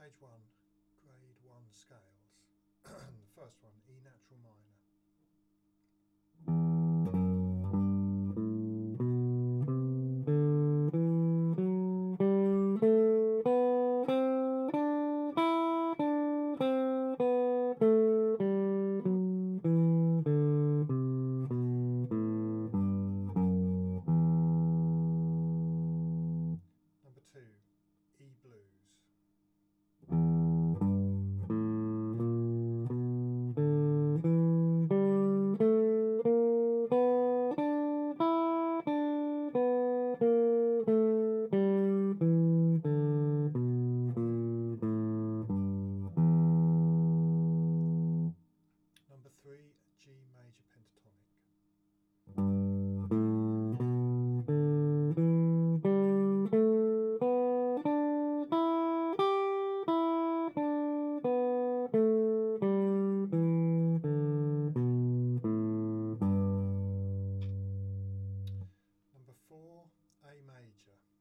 Page 1, Grade 1 scales. The first one, E natural minor. Number 2, E blues. Number 3, G major pentatonic. Number 4, A major.